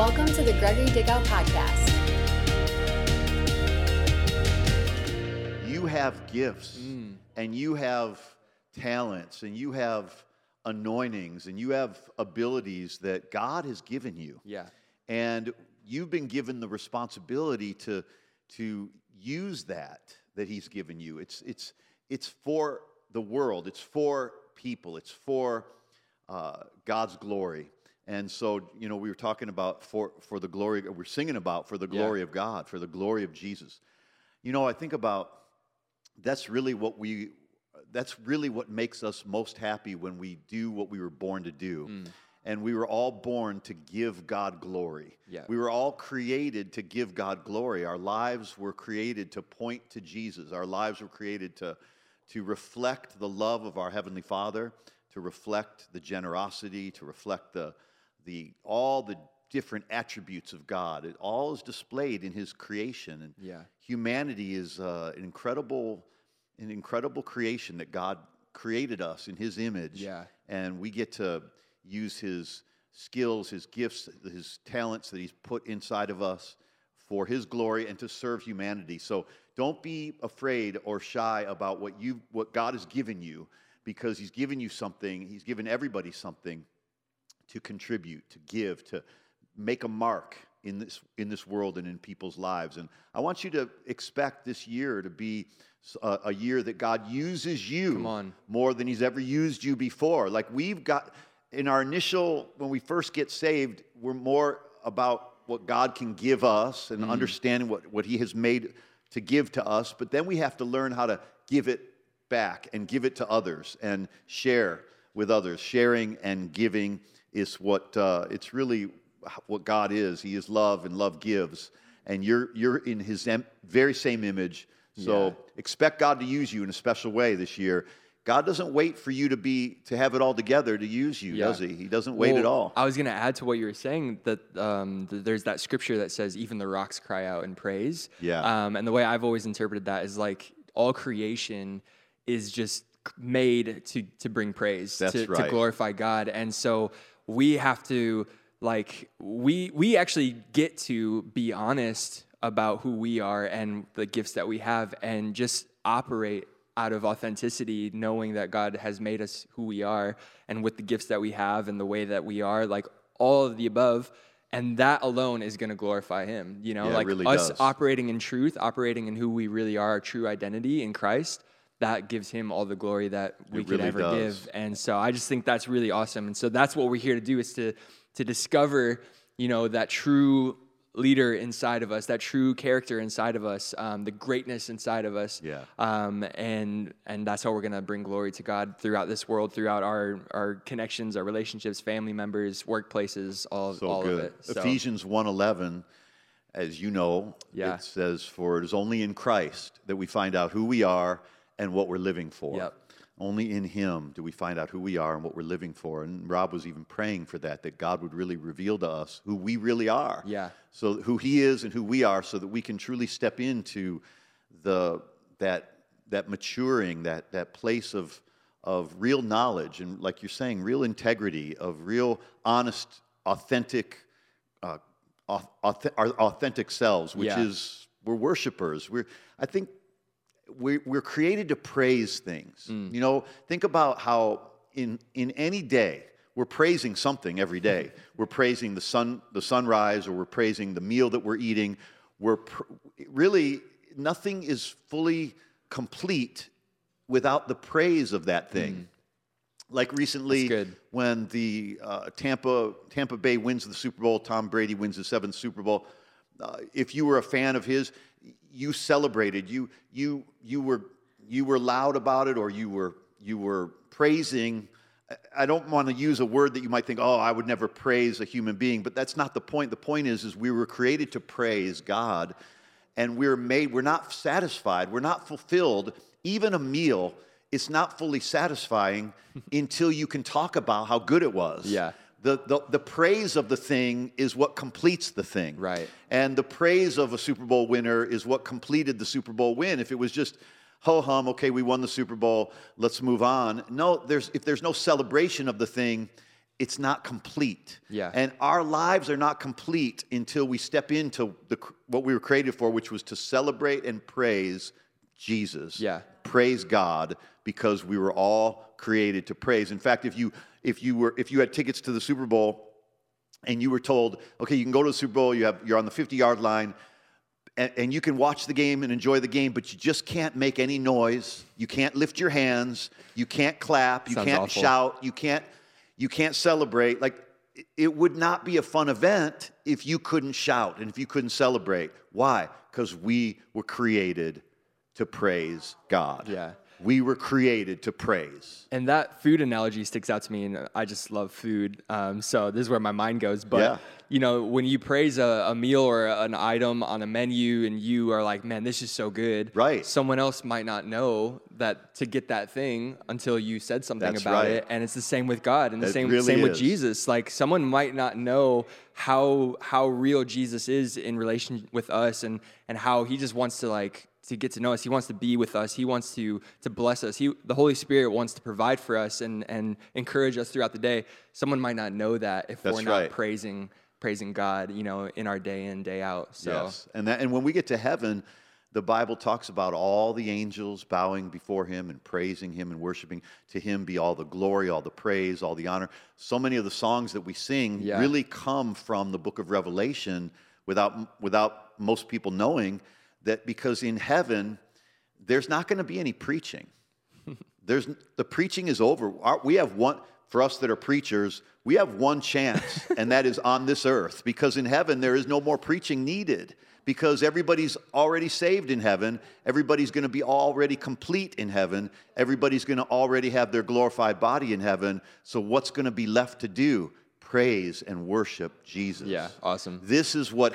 Welcome to the Gregory Dickow Podcast. You have gifts, and you have talents, and you have anointings, and you have abilities that God has given you. Yeah. And you've been given the responsibility to use that He's given you. It's for the world. It's for people. It's for God's glory. And so, we were talking about for the glory. We're singing about for the glory of God, for the glory of Jesus. I think about that's really what makes us most happy when we do what we were born to do. And we were all born to give God glory. Yeah. We were all created to give God glory. Our lives were created to point to Jesus. Our lives were created to reflect the love of our Heavenly Father, to reflect the generosity, to reflect all the different attributes of God. It all is displayed in His creation. And humanity is an incredible creation that God created us in His image. Yeah. And we get to use His skills, His gifts, His talents that He's put inside of us for His glory and to serve humanity. So don't be afraid or shy about what God has given you, because He's given you something. He's given everybody something to contribute, to give, to make a mark in this world and in people's lives. And I want you to expect this year to be a year that God uses you more than He's ever used you before. Like we've got, in our when we first get saved, we're more about what God can give us and understanding what He has made to give to us. But then we have to learn how to give it back and give it to others and share with others. Sharing and giving is it's really what God is. He is love, and love gives. And you're in His very same image. So expect God to use you in a special way this year. God doesn't wait for you to have it all together to use you, does He? He doesn't wait at all. I was going to add to what you were saying that there's that scripture that says, even the rocks cry out in praise. Yeah. And the way I've always interpreted that is like all creation is just made to bring praise, to glorify God. And so we have to, we actually get to be honest about who we are and the gifts that we have, and just operate out of authenticity, knowing that God has made us who we are, and with the gifts that we have and the way that we are, like all of the above, and that alone is going to glorify Him. It really us does. Operating in truth, operating in who we really are, our true identity in Christ, that gives Him all the glory that we could ever give. And so I just think that's really awesome. And so that's what we're here to do, is to discover, that true leader inside of us, that true character inside of us, the greatness inside of us. Yeah. And that's how we're going to bring glory to God throughout this world, throughout our connections, our relationships, family members, workplaces, all of it. So. Ephesians 1:11, as you know, it says, "For it is only in Christ that we find out who we are and what we're living for." Yep. Only in Him do we find out who we are and what we're living for. And Rob was even praying for that God would really reveal to us who we really are. Yeah. So who He is and who we are, so that we can truly step into that maturing, that place of real knowledge, and like you're saying, real integrity, of real honest, authentic, our authentic selves, which is, we're worshipers. We're created to praise things. Think about how in any day, we're praising something every day. We're praising the sunrise, or we're praising the meal that we're eating. Really, nothing is fully complete without the praise of that thing. Like recently, when the Tampa Bay wins the Super Bowl, Tom Brady wins the 7th Super Bowl. If you were a fan of his, you celebrated. You were loud about it, or you were praising. I don't want to use a word that you might think, oh, I would never praise a human being, but that's not the point. The point is we were created to praise God, and we're not satisfied. We're not fulfilled. Even a meal, it's not fully satisfying until you can talk about how good it was. Yeah. The praise of the thing is what completes the thing. Right. And the praise of a Super Bowl winner is what completed the Super Bowl win. If it was just ho-hum, okay, we won the Super Bowl, let's move on. No, if there's no celebration of the thing, it's not complete. Yeah. And our lives are not complete until we step into what we were created for, which was to celebrate and praise Jesus. Yeah. Praise God, because we were all created to praise. In fact, if you had tickets to the Super Bowl and you were told, okay, you can go to the Super Bowl, you're on the 50-yard line, and you can watch the game and enjoy the game, but you just can't make any noise. You can't lift your hands. You can't clap. You can't shout. You can't celebrate. Like, it would not be a fun event if you couldn't shout and if you couldn't celebrate. Why? Because we were created to praise God. Yeah. We were created to praise. And that food analogy sticks out to me, and I just love food. So this is where my mind goes. But, you know, when you praise a meal or an item on a menu and you are like, man, this is so good. Right. Someone else might not know that to get that thing until you said something about it. And it's the same with God and the same with Jesus. Like, someone might not know how real Jesus is in relation with us and how he just wants to get to know us. He wants to be with us. He wants to bless us. The Holy Spirit wants to provide for us and encourage us throughout the day. Someone might not know that if we're not praising God, you know, in our day in, day out. So. Yes. And when we get to heaven, the Bible talks about all the angels bowing before him and praising him and worshiping. To him be all the glory, all the praise, all the honor. So many of the songs that we sing really come from the book of Revelation without most people knowing that, because in heaven, there's not going to be any preaching. The preaching is over. We have one, for us that are preachers, we have one chance, and that is on this earth. Because in heaven, there is no more preaching needed. Because everybody's already saved in heaven. Everybody's going to be already complete in heaven. Everybody's going to already have their glorified body in heaven. So what's going to be left to do? Praise and worship Jesus. Yeah, awesome. This is what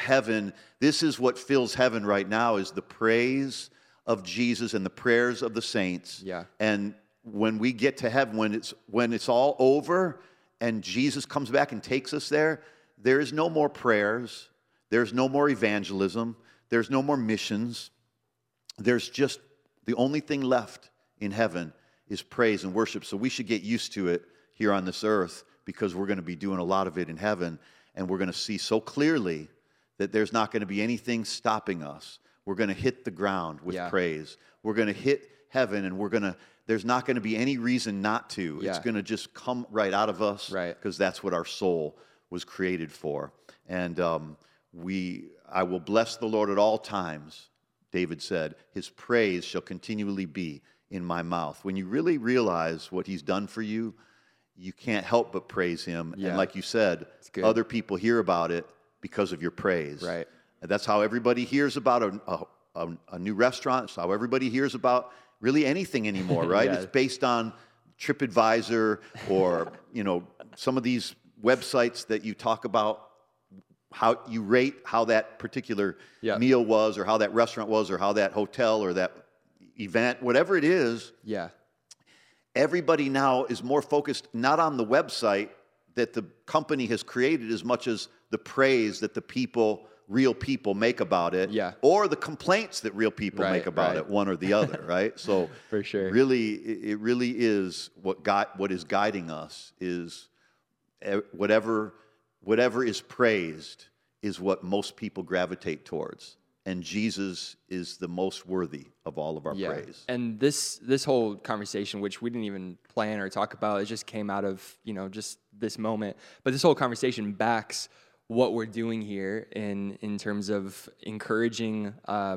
fills heaven right now, is the praise of Jesus and the prayers of the saints. Yeah. And when we get to heaven, when it's all over and Jesus comes back and takes us there is no more prayers. There's no more evangelism. There's no more missions. There's just, the only thing left in heaven is praise and worship. So we should get used to it here on this earth, because we're going to be doing a lot of it in heaven, and we're going to see so clearly that there's not going to be anything stopping us. We're going to hit the ground with praise. We're going to hit heaven, and there's not going to be any reason not to. It's going to just come right out of us, because that's what our soul was created for. And I will bless the Lord at all times, David said. His praise shall continually be in my mouth. When you really realize what he's done for you, you can't help but praise him. Yeah. And like you said, other people hear about it because of your praise. Right. And that's how everybody hears about a new restaurant. It's how everybody hears about really anything anymore, right? It's based on TripAdvisor or, you know, some of these websites that you talk about how you rate how that particular meal was, or how that restaurant was, or how that hotel or that event, whatever it is. Yeah. Everybody now is more focused not on the website that the company has created as much as the praise that real people make about it, or the complaints that real people make about it, one or the other, right? So for sure, it really is what is guiding us is whatever is praised is what most people gravitate towards. And Jesus is the most worthy of all of our praise. And this whole conversation, which we didn't even plan or talk about, it just came out of, you know, just this moment. But this whole conversation backs what we're doing here in terms of encouraging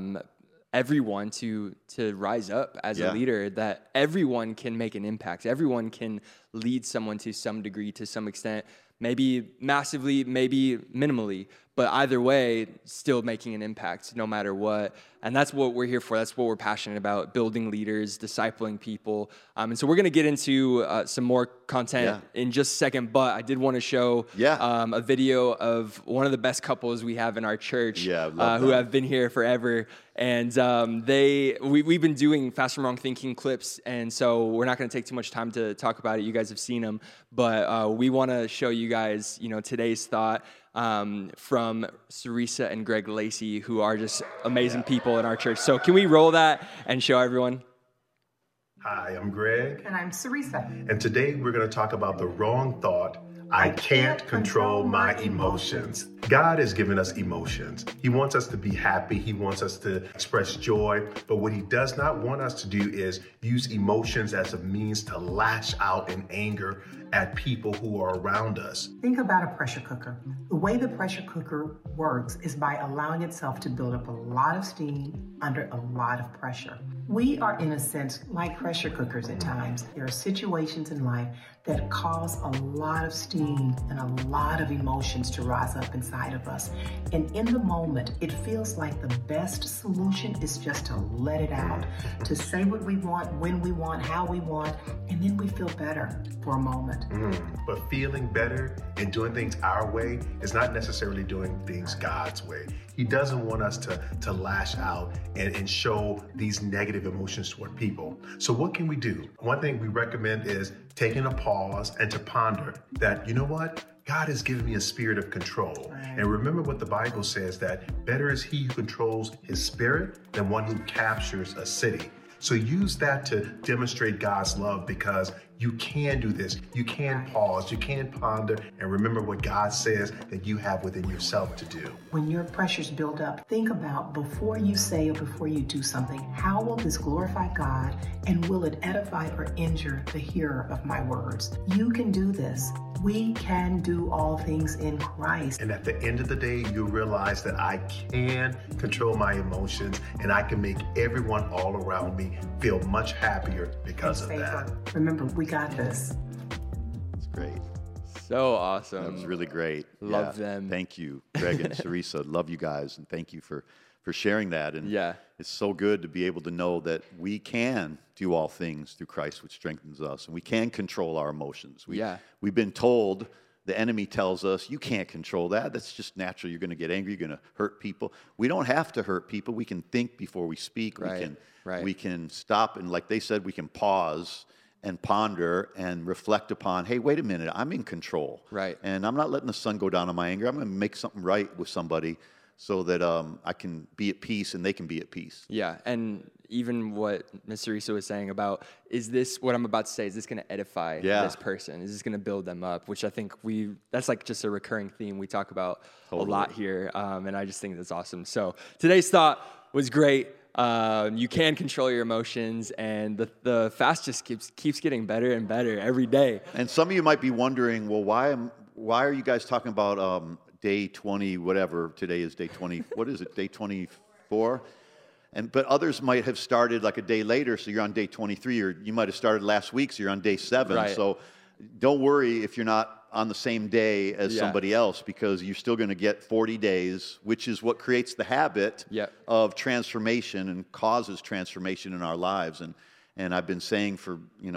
everyone to rise up as a leader, that everyone can make an impact. Everyone can lead someone to some degree, to some extent. Maybe massively, maybe minimally, but either way, still making an impact no matter what. And that's what we're here for. That's what we're passionate about, building leaders, discipling people. And so we're going to get into some more content in just a second, but I did want to show a video of one of the best couples we have in our church who have been here forever. And we've been doing Fast and Wrong Thinking clips, and so we're not going to take too much time to talk about it. You guys have seen them, but we want to show you guys, you know, today's thought from Sarisa and Greg Lacey, who are just amazing people in our church. So can we roll that and show everyone? Hi, I'm Greg. And I'm Sarisa. And today we're going to talk about the wrong thought I can't control my emotions. God has given us emotions. He wants us to be happy. He wants us to express joy. But what he does not want us to do is use emotions as a means to lash out in anger at people who are around us. Think about a pressure cooker. The way the pressure cooker works is by allowing itself to build up a lot of steam under a lot of pressure. We are, in a sense, like pressure cookers at times. There are situations in life that cause a lot of steam and a lot of emotions to rise up inside of us. And in the moment, it feels like the best solution is just to let it out, to say what we want, when we want, how we want, and then we feel better for a moment. But feeling better and doing things our way is not necessarily doing things God's way. He doesn't want us to lash out and show these negative emotions toward people. So what can we do? One thing we recommend is taking a pause and to ponder that, you know what? God has given me a spirit of control. Right. And remember what the Bible says, that better is he who controls his spirit than one who captures a city. So use that to demonstrate God's love, because you can do this. You can pause, you can ponder, and remember what God says that you have within yourself to do. When your pressures build up, think about, before you say or before you do something, how will this glorify God, and will it edify or injure the hearer of my words? You can do this. We can do all things in Christ. And at the end of the day, you realize that I can control my emotions, and I can make everyone all around me feel much happier because of that. Remember, we got this. It's great. So awesome. That was really great. Love them. Thank you, Greg and Teresa. Love you guys, and thank you for sharing that. And it's so good to be able to know that we can do all things through Christ, which strengthens us, and we can control our emotions. We've been told, the enemy tells us, you can't control that. That's just natural. You're going to get angry. You're going to hurt people. We don't have to hurt people. We can think before we speak. We can stop, and like they said, we can pause and ponder and reflect upon, hey, wait a minute, I'm in control. Right. And I'm not letting the sun go down on my anger. I'm going to make something right with somebody so that I can be at peace and they can be at peace. Yeah, and even what Ms. Teresa was saying about, is this, what I'm about to say, is this going to edify this person? Is this going to build them up? Which I think that's like just a recurring theme we talk about a lot here, and I just think that's awesome. So today's thought was great. You can control your emotions, and the fast just keeps getting better and better every day. And some of you might be wondering, well, why are you guys talking about day 20, whatever, today is day 20, what is it, day 24? But others might have started like a day later, so you're on day 23, or you might have started last week, so you're on day 7. Right. So don't worry if you're not on the same day as somebody else, because you're still going to get 40 days, which is what creates the habit of transformation and causes transformation in our lives. And I've been saying for,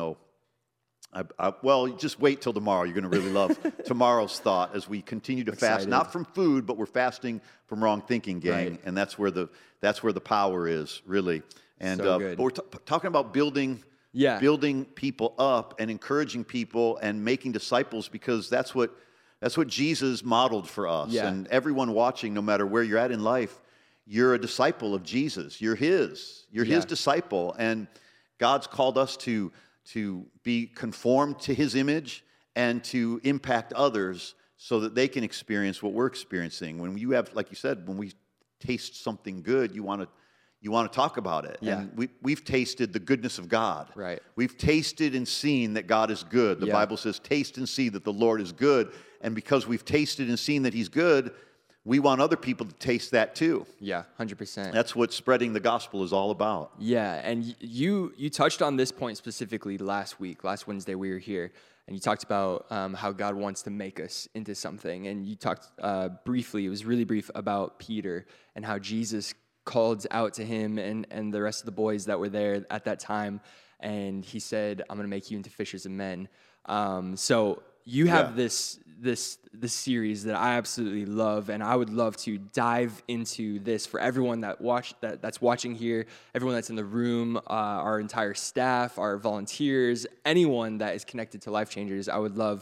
well, just wait till tomorrow. You're going to really love tomorrow's thought as we continue to fast, not from food, but we're fasting from wrong thinking, gang. Right. And that's where the power is, really. And but we're talking about building people up and encouraging people and making disciples, because that's what Jesus modeled for us. Yeah. And everyone watching, no matter where you're at in life, you're a disciple of Jesus. You're his disciple, and God's called us to be conformed to his image and to impact others so that they can experience what we're experiencing. When you have, like you said, when we taste something good, you want to talk about it. Yeah. And we've tasted the goodness of God. Right. We've tasted and seen that God is good. The Bible says, taste and see that the Lord is good. And because we've tasted and seen that he's good, we want other people to taste that too. Yeah, 100%. That's what spreading the gospel is all about. Yeah, and you touched on this point specifically last Wednesday we were here, and you talked about how God wants to make us into something. And you talked briefly, it was really brief, about Peter and how Jesus called out to him and the rest of the boys that were there at that time, and he said, I'm going to make you into fishers of men. So you have this series that I absolutely love, and I would love to dive into this for everyone that's watching here, everyone that's in the room, our entire staff, our volunteers, anyone that is connected to Life Changers. I would love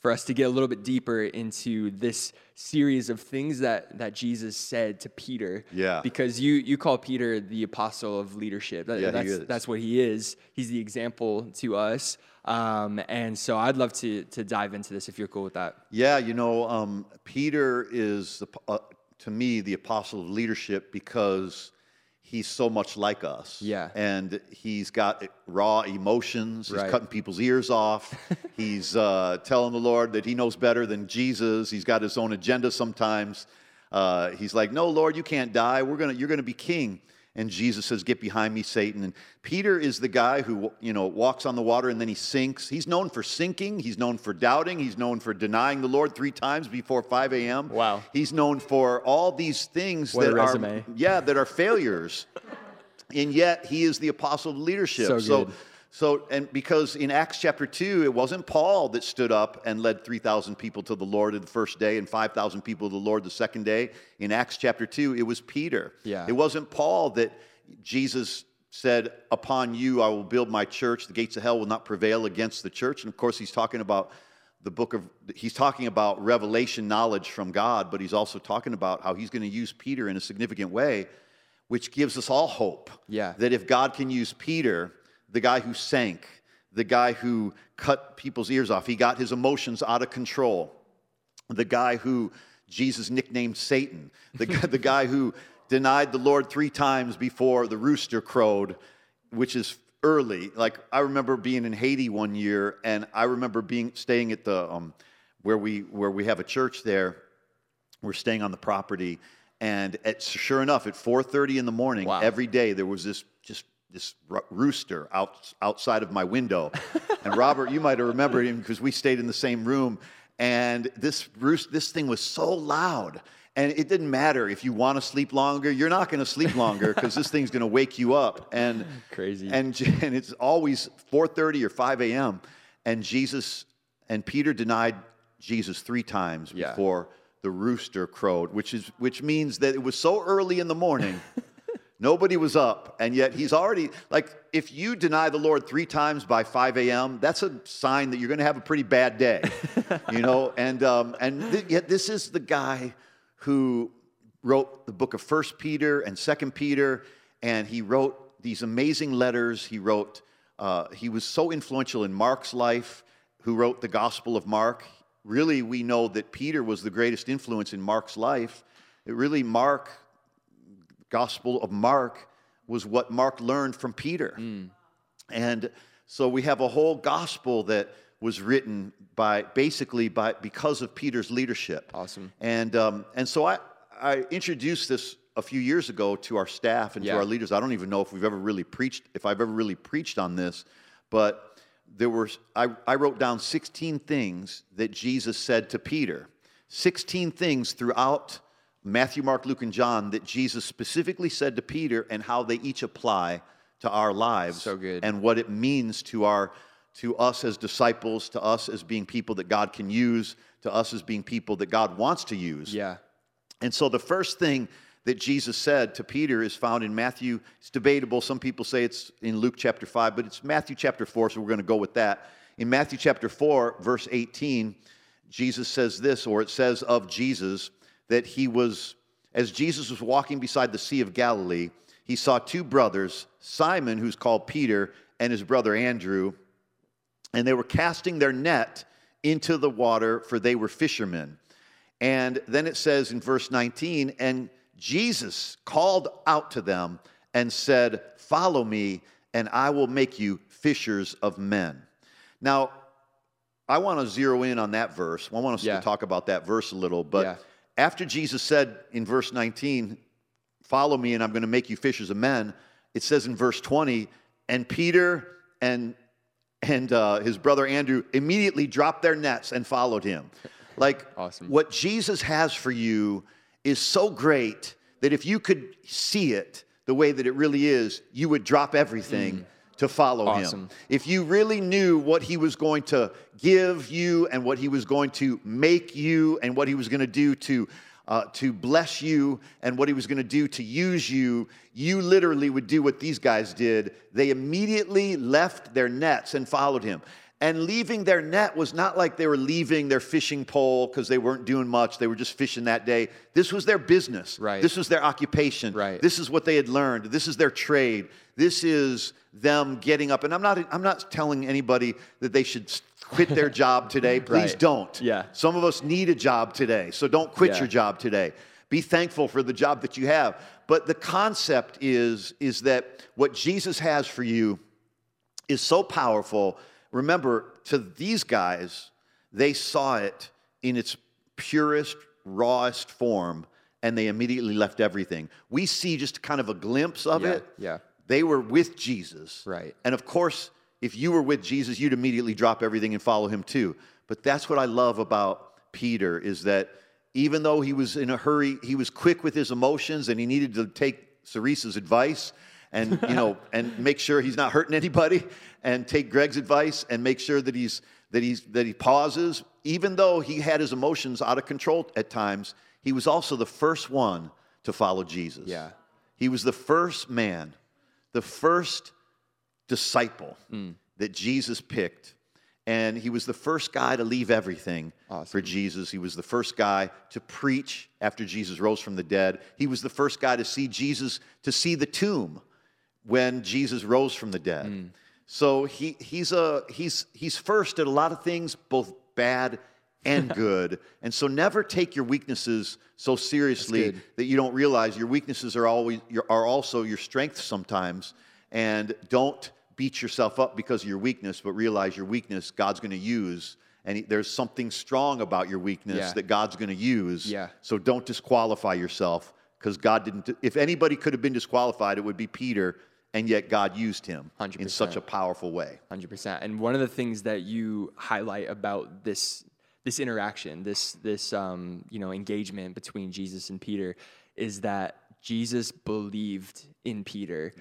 for us to get a little bit deeper into this series of things that Jesus said to Peter. Yeah. Because you call Peter the apostle of leadership. He is. That's what he is. He's the example to us. And so I'd love to dive into this if you're cool with that. Yeah, Peter is, to me, the apostle of leadership because he's so much like us. Yeah. And he's got raw emotions. He's Right. cutting people's ears off. He's telling the Lord that he knows better than Jesus. He's got his own agenda sometimes. He's like, no, Lord, you can't die. You're going to be king. And Jesus says, get behind me, Satan. And Peter is the guy who, walks on the water and then he sinks. He's known for sinking. He's known for doubting. He's known for denying the Lord 3 times before 5 a.m. Wow. He's known for all these things What a that resume. that are failures. And yet he is the apostle of leadership. So good. And because in Acts chapter 2, it wasn't Paul that stood up and led 3,000 people to the Lord the first day and 5,000 people to the Lord the second day. In Acts chapter 2, it was Peter. Yeah. It wasn't Paul that Jesus said, upon you I will build my church. The gates of hell will not prevail against the church. And of course, he's talking about revelation knowledge from God, but he's also talking about how he's going to use Peter in a significant way, which gives us all hope. Yeah. That if God can use Peter, the guy who sank, the guy who cut people's ears off, he got his emotions out of control, the guy who Jesus nicknamed Satan, the guy who denied the Lord 3 times before the rooster crowed, which is early. Like, I remember being in Haiti one year, and I remember staying at the where we have a church there. We're staying on the property, and sure enough, at 4:30 in the morning, Wow. every day there was this rooster outside of my window. And Robert, you might have remembered him because we stayed in the same room. And this thing was so loud. And it didn't matter if you want to sleep longer. You're not going to sleep longer because this thing's going to wake you up. And Crazy. And it's always 4:30 or 5 a.m. And Peter denied Jesus 3 times before the rooster crowed, which means that it was so early in the morning. Nobody was up, and yet he's already, like, if you deny the Lord 3 times by 5 a.m., that's a sign that you're going to have a pretty bad day, Yet this is the guy who wrote the book of 1 Peter and 2 Peter, and he wrote these amazing letters. He was so influential in Mark's life, who wrote the Gospel of Mark. Really, we know that Peter was the greatest influence in Mark's life. Gospel of Mark was what Mark learned from Peter. And so we have a whole gospel that was written because of Peter's leadership. Awesome. And so I introduced this a few years ago to our staff and to our leaders. I don't even know if I've ever really preached on this, but I wrote down 16 things that Jesus said to Peter. 16 things throughout Matthew, Mark, Luke, and John that Jesus specifically said to Peter and how they each apply to our lives. So good. And what it means to us as disciples, to us as being people that God can use, to us as being people that God wants to use. Yeah. And so the first thing that Jesus said to Peter is found in Matthew. It's debatable. Some people say it's in Luke chapter 5, but it's Matthew chapter 4, so we're going to go with that. In Matthew chapter 4, verse 18, Jesus says this, or it says of Jesus, that as Jesus was walking beside the Sea of Galilee, he saw 2 brothers, Simon, who's called Peter, and his brother Andrew, and they were casting their net into the water, for they were fishermen. And then it says in verse 19, and Jesus called out to them and said, follow me, and I will make you fishers of men. Now, I want to zero in on that verse. I want us to talk about that verse a little, but after Jesus said in verse 19, follow me and I'm going to make you fishers of men, it says in verse 20, and Peter and his brother Andrew immediately dropped their nets and followed him. Like, awesome. What Jesus has for you is so great that if you could see it the way that it really is, you would drop everything to follow him. If you really knew what he was going to give you and what he was going to make you and what he was going to do to bless you and what he was going to do to use you, you literally would do what these guys did. They immediately left their nets and followed him. And leaving their net was not like they were leaving their fishing pole because they weren't doing much. They were just fishing that day. This was their business. Right. This was their occupation. Right. This is what they had learned. This is their trade. This is them getting up. And I'm not telling anybody that they should quit their job today. Please don't. Yeah. Some of us need a job today, so don't quit your job today. Be thankful for the job that you have. But the concept is that what Jesus has for you is so powerful. Remember, to these guys, they saw it in its purest, rawest form, and they immediately left everything. We see just kind of a glimpse of it. Yeah. They were with Jesus. Right. And of course, if you were with Jesus, you'd immediately drop everything and follow him too. But that's what I love about Peter, is that even though he was in a hurry, he was quick with his emotions, and he needed to take Ceresa's advice and, and make sure he's not hurting anybody, and take Greg's advice and make sure that he pauses. Even though he had his emotions out of control at times, he was also the first one to follow Jesus. Yeah. He was the first man, the first disciple that Jesus picked. And he was the first guy to leave everything for Jesus. He was the first guy to preach after Jesus rose from the dead. He was the first guy to see Jesus, to see the tomb when Jesus rose from the dead. So he's first at a lot of things, both bad and good. And so never take your weaknesses so seriously that you don't realize your weaknesses are also your strengths sometimes. And don't beat yourself up because of your weakness, but realize your weakness God's going to use, and there's something strong about your weakness that God's going to use. Yeah. So don't disqualify yourself, because God didn't. If anybody could have been disqualified, it would be Peter, and yet God used him 100%. In such a powerful way. 100%. And one of the things that you highlight about this interaction, this engagement between Jesus and Peter, is that Jesus believed in Peter,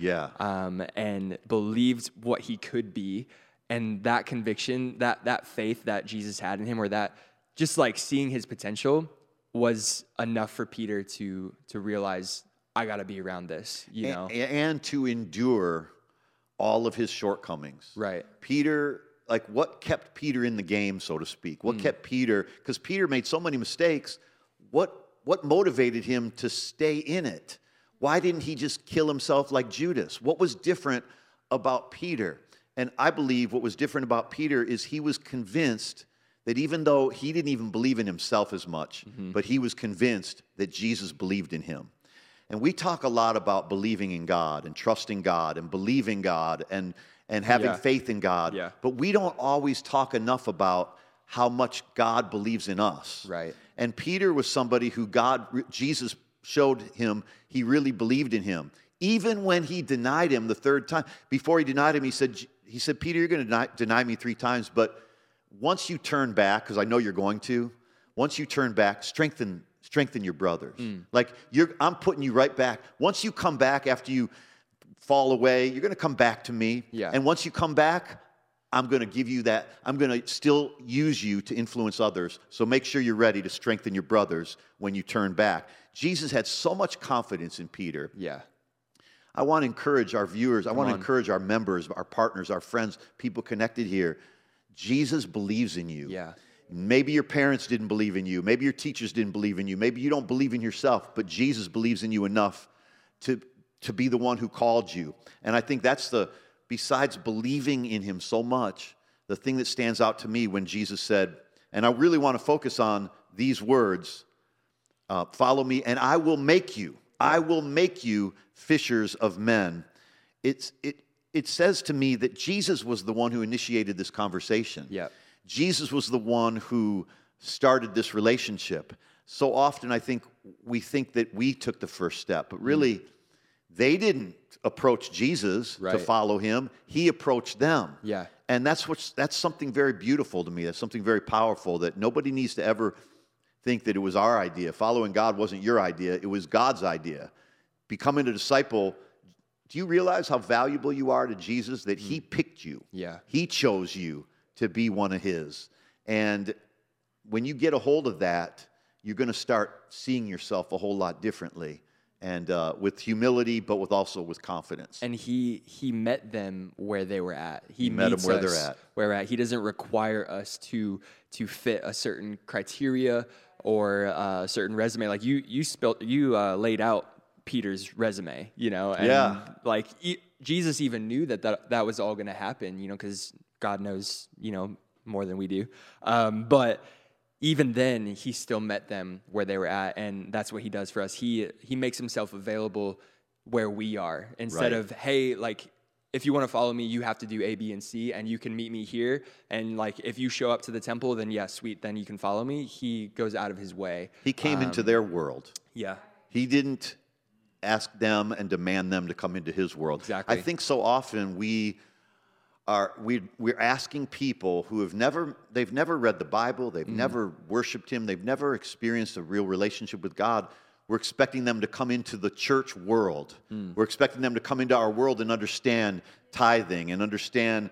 and believed what he could be, and that conviction, that faith that Jesus had in him, or that just like seeing his potential, was enough for Peter to realize, I got to be around this, and to endure all of his shortcomings. Right. Peter, like, what kept Peter in the game, so to speak? What kept Peter? Because Peter made so many mistakes. What motivated him to stay in it? Why didn't he just kill himself like Judas? What was different about Peter? And I believe what was different about Peter is he was convinced that even though he didn't even believe in himself as much, but he was convinced that Jesus believed in him. And we talk a lot about believing in God and trusting God and believing God and having faith in God. Yeah. But we don't always talk enough about how much God believes in us. Right. And Peter was somebody who Jesus showed him he really believed in him. Even when he denied him the third time, before he denied him, he said, Peter, you're going to deny me 3 times, but once you turn back, because I know you're going to, once you turn back, strengthen your brothers. Like, I'm putting you right back. Once you come back after you fall away, you're going to come back to me. Yeah. And once you come back, I'm going to give you that. I'm going to still use you to influence others. So make sure you're ready to strengthen your brothers when you turn back. Jesus had so much confidence in Peter. Yeah. I want to encourage our viewers. I want to encourage our members, our partners, our friends, people connected here. Jesus believes in you. Yeah. Maybe your parents didn't believe in you. Maybe your teachers didn't believe in you. Maybe you don't believe in yourself, but Jesus believes in you enough to be the one who called you. And I think that's besides believing in him so much, the thing that stands out to me when Jesus said, and I really want to focus on these words, follow me and I will make you fishers of men. It says to me that Jesus was the one who initiated this conversation. Yeah. Jesus was the one who started this relationship. So often I think we think that we took the first step, but really they didn't approach Jesus to follow him. He approached them. Yeah. And that's something very beautiful to me. That's something very powerful, that nobody needs to ever think that it was our idea. Following God wasn't your idea. It was God's idea. Becoming a disciple, do you realize how valuable you are to Jesus, that he picked you? Yeah. He chose you to be one of his. And when you get a hold of that, you're going to start seeing yourself a whole lot differently. with humility, but with confidence. And he met them where they were at. He met them where they're at. Where we're at. He doesn't require us to fit a certain criteria or a certain resume. Like you laid out Peter's resume, and like Jesus even knew that was all going to happen, because God knows, more than we do. But even then, he still met them where they were at, and that's what he does for us. He makes himself available where we are, instead of, hey, like, if you want to follow me, you have to do A, B, and C, and you can meet me here. And like, if you show up to the temple, then yeah, sweet, then you can follow me. He goes out of his way. He came into their world. Yeah. He didn't ask them and demand them to come into his world. Exactly. I think so often we're asking people who they've never read the Bible, they've never worshiped him, they've never experienced a real relationship with God. We're expecting them to come into the church world. We're expecting them to come into our world and understand tithing and understand,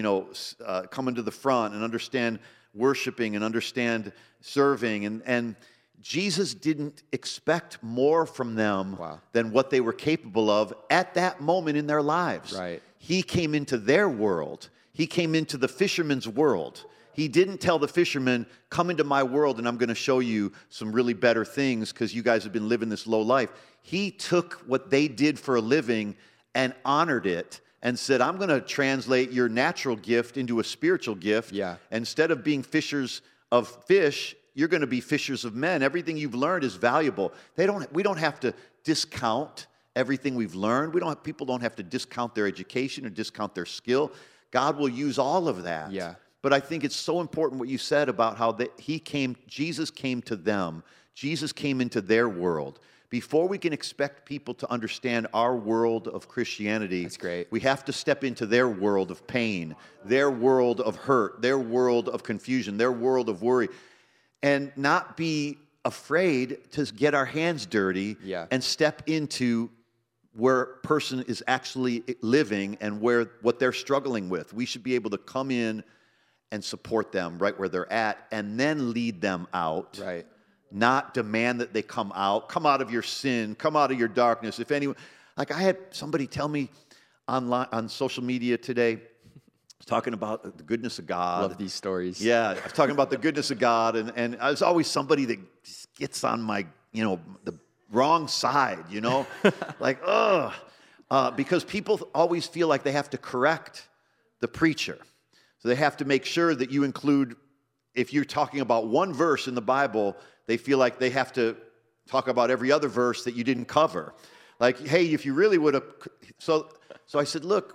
coming to the front and understand worshiping and understand serving. And Jesus didn't expect more from them than what they were capable of at that moment in their lives. Right. He came into their world. He came into the fisherman's world. He didn't tell the fishermen, come into my world and I'm going to show you some really better things because you guys have been living this low life. He took what they did for a living and honored it and said, I'm going to translate your natural gift into a spiritual gift. Yeah. Instead of being fishers of fish, you're going to be fishers of men. Everything you've learned is valuable. We don't have to discount everything we've learned. People don't have to discount their education or discount their skill. God will use all of that. Yeah. But I think it's so important what you said about how Jesus came to them. Jesus came into their world. Before we can expect people to understand our world of Christianity, that's great. We have to step into their world of pain, their world of hurt, their world of confusion, their world of worry, and not be afraid to get our hands dirty and step into where a person is actually living and what they're struggling with. We should be able to come in and support them right where they're at and then lead them out. Right. Not demand that they come out of your sin, come out of your darkness. If anyone, like I had somebody tell me on social media today, talking about the goodness of God. Love these stories. Yeah, I was talking about the goodness of God, and there's always somebody that just gets on my, the wrong side, like, because people always feel like they have to correct the preacher. So they have to make sure that you include, if you're talking about one verse in the Bible, they feel like they have to talk about every other verse that you didn't cover. Like, hey, if you really would have, so I said, look,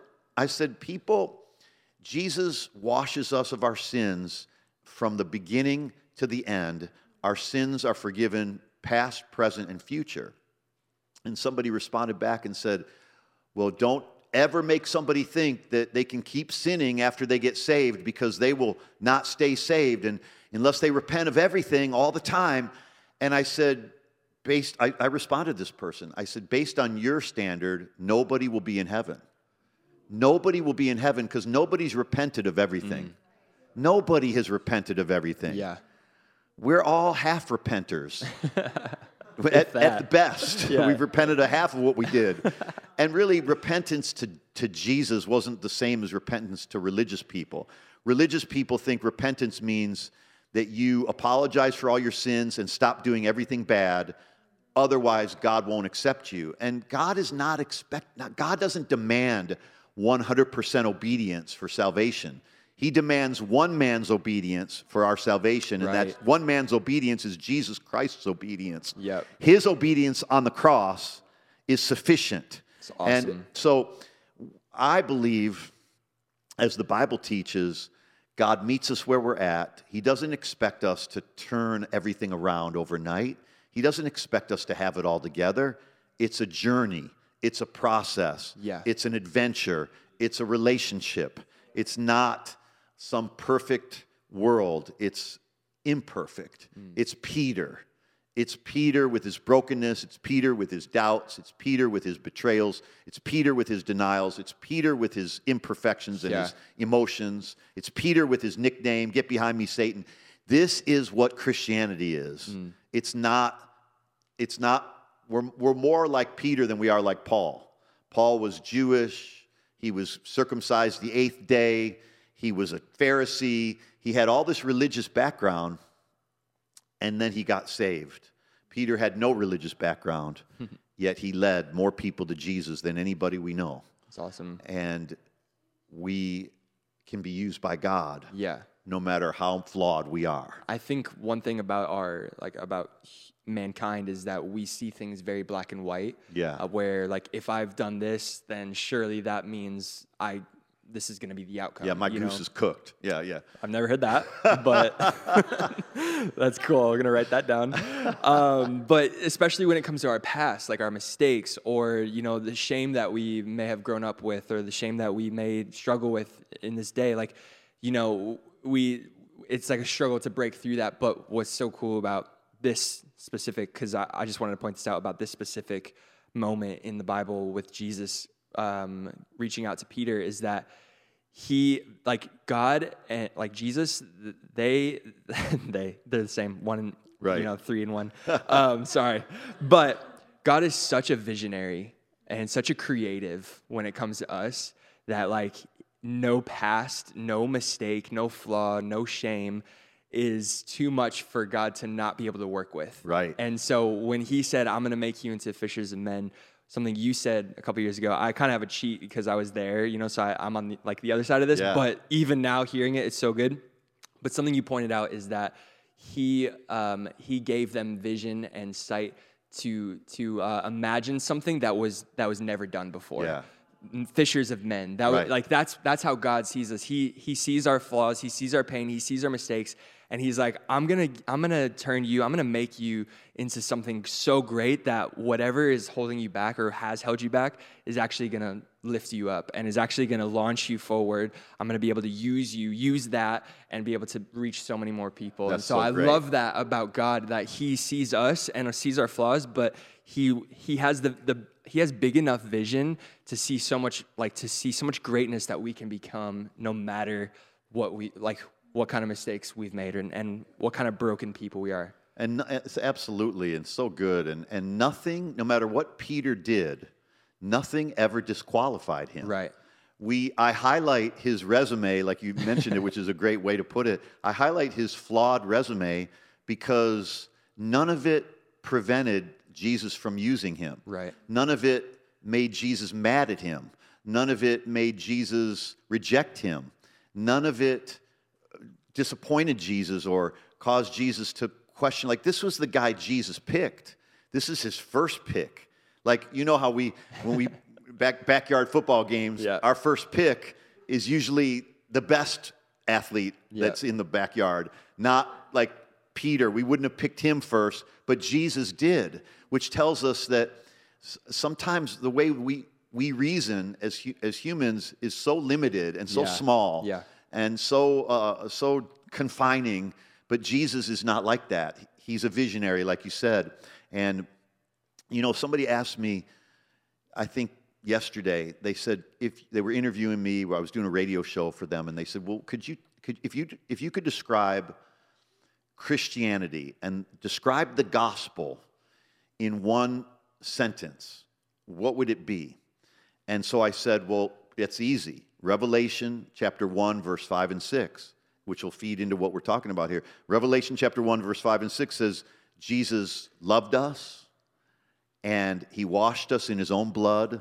Jesus washes us of our sins from the beginning to the end. Our sins are forgiven past, present, and future. And somebody responded back and said, well, don't ever make somebody think that they can keep sinning after they get saved because they will not stay saved and unless they repent of everything all the time. And I said, I responded to this person. I said, based on your standard, nobody will be in heaven. Nobody will be in heaven because nobody's repented of everything. Nobody has repented of everything. Yeah. We're all half repenters. At the best. Yeah. We've repented a half of what we did. And really, repentance to Jesus wasn't the same as repentance to religious people. Religious people think repentance means that you apologize for all your sins and stop doing everything bad. Otherwise, God won't accept you. And God doesn't demand 100% obedience for salvation. He demands one man's obedience for our salvation, and that one man's obedience is Jesus Christ's obedience. Yep. His obedience on the cross is sufficient. It's awesome. And so I believe, as the Bible teaches, God meets us where we're at. He doesn't expect us to turn everything around overnight. He doesn't expect us to have it all together. It's a journey. It's a process. Yeah. It's an adventure. It's a relationship. It's not some perfect world. It's imperfect. It's Peter. It's Peter with his brokenness. It's Peter with his doubts. It's Peter with his betrayals. It's Peter with his denials. It's Peter with his imperfections and his emotions. It's Peter with his nickname, "Get behind me, Satan." This is what Christianity is. It's not we're more like Peter than we are like Paul. Paul was Jewish. He was circumcised the 8th day. He was a Pharisee. He had all this religious background, and then he got saved. Peter had no religious background, yet he led more people to Jesus than anybody we know. That's awesome. And we can be used by God. Yeah. No matter how flawed we are. I think one thing about about mankind is that we see things very black and white. Yeah. Where like if I've done this, then surely that means this is going to be the outcome. Yeah, my goose is cooked. Yeah, yeah. I've never heard that, but that's cool. I'm going to write that down. But especially when it comes to our past, like our mistakes or, the shame that we may have grown up with or the shame that we may struggle with in this day, like, it's like a struggle to break through that. But what's so cool about this specific, because I just wanted to point this out about this specific moment in the Bible with Jesus reaching out to Peter, is that God and like Jesus, they're the same, one, right. 3 in 1. Sorry. But God is such a visionary and such a creative when it comes to us that like no past, no mistake, no flaw, no shame is too much for God to not be able to work with. Right. And so when he said, I'm going to make you into fishers of men, something you said a couple years ago, I kind of have a cheat because I was there, so I'm on the other side of this, but even now hearing it, it's so good. But something you pointed out is that he gave them vision and sight to imagine something that was never done before. Yeah. Fishers of men. That's how God sees us. He sees our flaws, he sees our pain, he sees our mistakes, and he's like, I'm gonna turn you, I'm gonna make you into something so great that whatever is holding you back or has held you back is actually gonna lift you up and is actually gonna launch you forward. I'm gonna be able to use that and be able to reach so many more people. That's and so I love that about God, that he sees us and sees our flaws, but he has he has big enough vision to see so much greatness that we can become, no matter what kind of mistakes we've made and what kind of broken people we are. And it's absolutely, and so good. And nothing, no matter what Peter did, nothing ever disqualified him. Right. I highlight his resume, like you mentioned it, which is a great way to put it. I highlight his flawed resume because none of it prevented Jesus from using him. Right. None of it made Jesus mad at him. None of it made Jesus reject him. None of it disappointed Jesus or caused Jesus to question. Like, this was the guy Jesus picked. This is his first pick. Like, how when we backyard football games, our first pick is usually the best athlete that's in the backyard. Not like Peter. We wouldn't have picked him first, but Jesus did, which tells us that sometimes the way we reason as humans is so limited and so small and so confining, but Jesus is not like that. He's a visionary, like you said. And, somebody asked me, I think yesterday, they said, if they were interviewing me, I was doing a radio show for them, and they said, well, if you could describe Christianity and describe the gospel in one sentence, what would it be? And so I said, well, it's easy. Revelation chapter 1, verse 5 and 6, which will feed into what we're talking about here. Revelation chapter 1, verse 5 and 6 says, Jesus loved us, and he washed us in his own blood,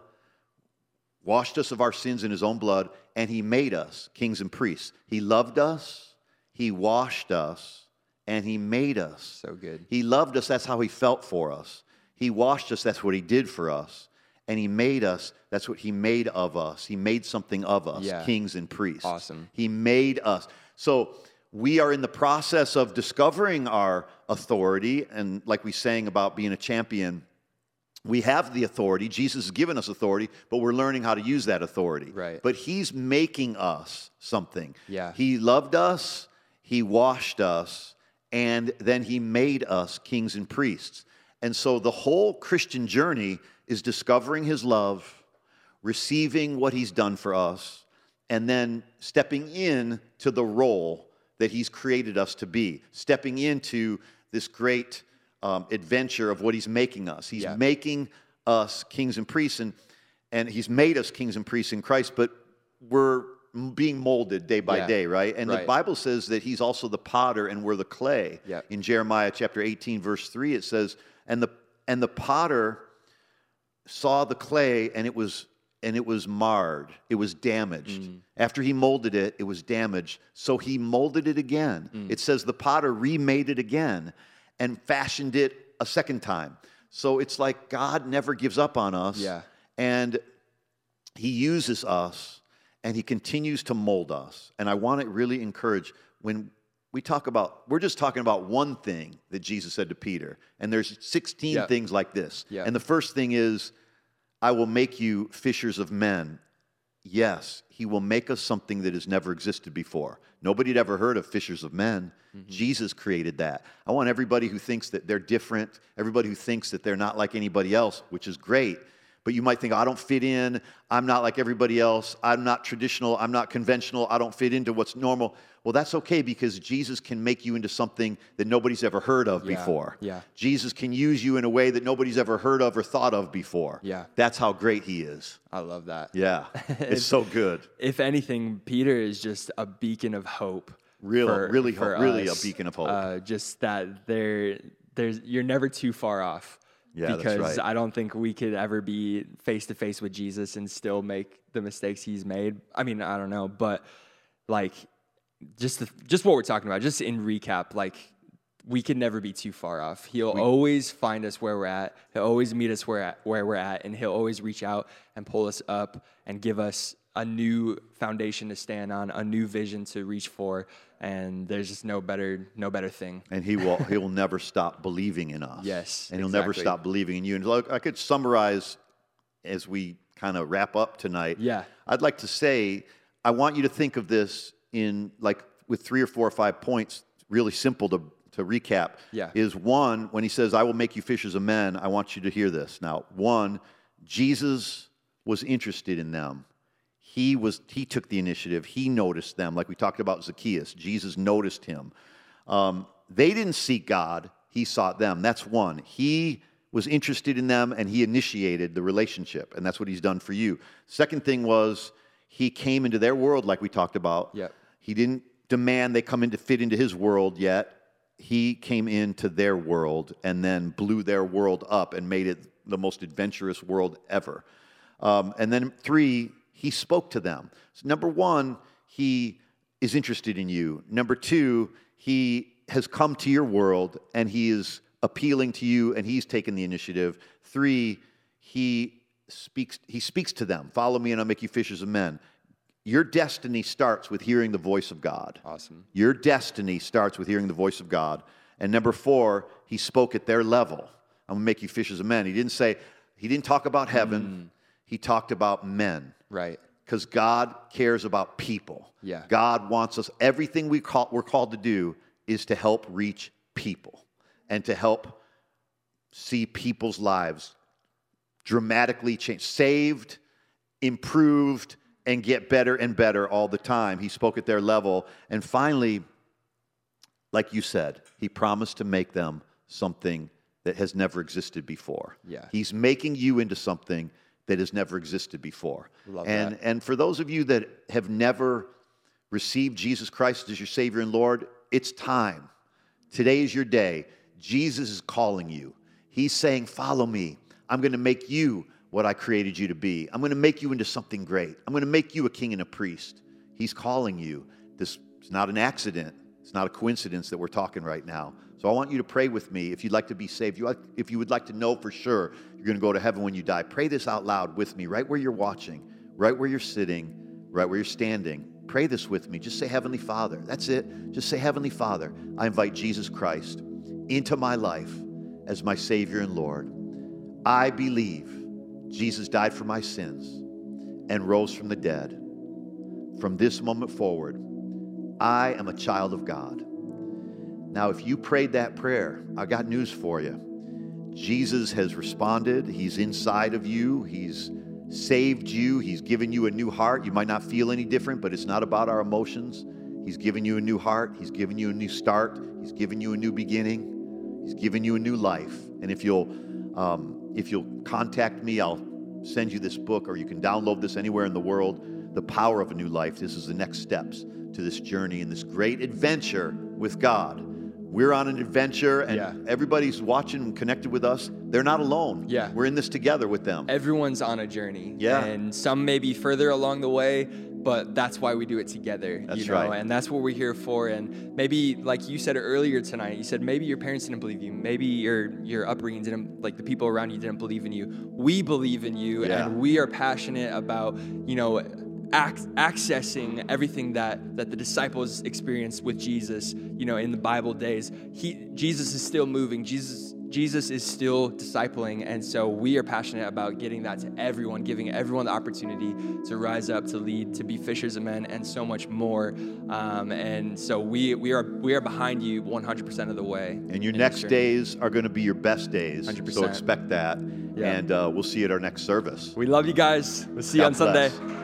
washed us of our sins in his own blood, and he made us kings and priests. He loved us, he washed us, and he made us. So good. He loved us, that's how he felt for us. He washed us, that's what he did for us. And he made us, that's what he made of us. He made something of us, kings and priests. Awesome. He made us. So we are in the process of discovering our authority, and like we sang about being a champion, we have the authority. Jesus has given us authority, but we're learning how to use that authority. Right. But he's making us something. Yeah. He loved us, he washed us, and then he made us kings and priests. And so the whole Christian journey is discovering his love, receiving what he's done for us, and then stepping in to the role that he's created us to be, stepping into this great adventure of what he's making us. He's making us kings and priests, and he's made us kings and priests in Christ, but we're being molded day by day, right? And the Bible says that he's also the potter and we're the clay. In Jeremiah chapter 18, verse 3, it says, and the potter saw the clay, and it was marred. It was damaged. After he molded it, it was damaged. So he molded it again. It says the potter remade it again and fashioned it a second time. So it's like God never gives up on us. And he uses us, and he continues to mold us. And I want to really encourage, when we talk about, we're just talking about one thing that Jesus said to Peter, and there's 16 things like this. And the first thing is, I will make you fishers of men. Yes, he will make us something that has never existed before. Nobody had ever heard of fishers of men. Jesus created that. I want everybody who thinks that they're different, everybody who thinks that they're not like anybody else, which is great, but you might think, I don't fit in, I'm not like everybody else, I'm not traditional, I'm not conventional, I don't fit into what's normal. Well, that's okay, because Jesus can make you into something that nobody's ever heard of before. Jesus can use you in a way that nobody's ever heard of or thought of before. That's how great he is. I love that. It's so good. If anything, Peter is just a beacon of hope. Really a beacon of hope. Just that you're never too far off. Because that's right. I don't think we could ever be face to face with Jesus and still make the mistakes he's made. I mean, I don't know, but like just what we're talking about, just in recap, like we can never be too far off. He'll always find us where we're at. He'll always meet us where we're at, and he'll always reach out and pull us up and give us a new foundation to stand on, a new vision to reach for, and there's just no better thing. And he'll never stop believing in us. Yes, and he'll never stop believing in you. And look, I could summarize as we kind of wrap up tonight. I'd like to say, I want you to think of this in like with 3 or 4 or 5 points, really simple to recap. Is one, when he says, I will make you fishers of men, I want you to hear this. Now, one, Jesus was interested in them. He took the initiative. He noticed them. Like we talked about Zacchaeus. Jesus noticed him. They didn't seek God. He sought them. That's one. He was interested in them, and he initiated the relationship, and that's what he's done for you. Second thing was, he came into their world like we talked about. He didn't demand they come in to fit into his world yet. He came into their world and then blew their world up and made it the most adventurous world ever. And then 3, he spoke to them. So number 1, he is interested in you. Number 2, he has come to your world and he is appealing to you and he's taken the initiative. 3, he speaks to them. Follow me and I'll make you fishers of men. Your destiny starts with hearing the voice of God. Awesome. Your destiny starts with hearing the voice of God. And number 4, he spoke at their level. I'm going to make you fishers of men. He didn't talk about heaven. He talked about men. Right. Because God cares about people. Yeah. God wants us, everything we're called to do is to help reach people and to help see people's lives dramatically change, saved, improved, and get better and better all the time. He spoke at their level. And finally, like you said, he promised to make them something that has never existed before. He's making you into something that has never existed before. And for those of you that have never received Jesus Christ as your Savior and Lord, it's time. Today is your day. Jesus is calling you. He's saying, follow me. I'm going to make you what I created you to be. I'm going to make you into something great. I'm going to make you a king and a priest. He's calling you. This is not an accident. It's not a coincidence that we're talking right now. So I want you to pray with me. If you'd like to be saved, if you would like to know for sure you're going to go to heaven when you die, pray this out loud with me, right where you're watching, right where you're sitting, right where you're standing. Pray this with me. Just say, Heavenly Father. That's it. Just say, Heavenly Father, I invite Jesus Christ into my life as my Savior and Lord. I believe Jesus died for my sins and rose from the dead. From this moment forward, I am a child of God. Now, if you prayed that prayer, I got news for you. Jesus has responded. He's inside of you. He's saved you. He's given you a new heart. You might not feel any different, but it's not about our emotions. He's given you a new heart. He's given you a new start. He's given you a new beginning. He's given you a new life. And if you'll contact me, I'll send you this book, or you can download this anywhere in the world, The Power of a New Life. This is the next steps to this journey and this great adventure with God. We're on an adventure, and everybody's watching and connected with us. They're not alone. Yeah. We're in this together with them. Everyone's on a journey. Yeah. And some may be further along the way, but that's why we do it together. That's right. And that's what we're here for. And maybe, like you said earlier tonight, you said maybe your parents didn't believe you. Maybe your upbringing didn't, like the people around you didn't believe in you. We believe in you, and we are passionate about, accessing everything that the disciples experienced with Jesus, in the Bible days. Jesus is still moving. Jesus is still discipling, and so we are passionate about getting that to everyone, giving everyone the opportunity to rise up, to lead, to be fishers of men, and so much more. And so we are behind you 100% of the way. And your next days are going to be your best days. 100%. So expect that. Yeah. And we'll see you at our next service. We love you guys. We'll see you on bless. Sunday.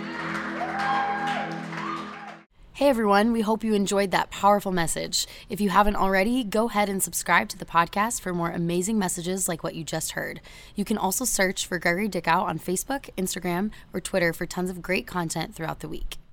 Hey everyone, we hope you enjoyed that powerful message. If you haven't already, go ahead and subscribe to the podcast for more amazing messages like what you just heard. You can also search for Gregory Dickow on Facebook, Instagram, or Twitter for tons of great content throughout the week.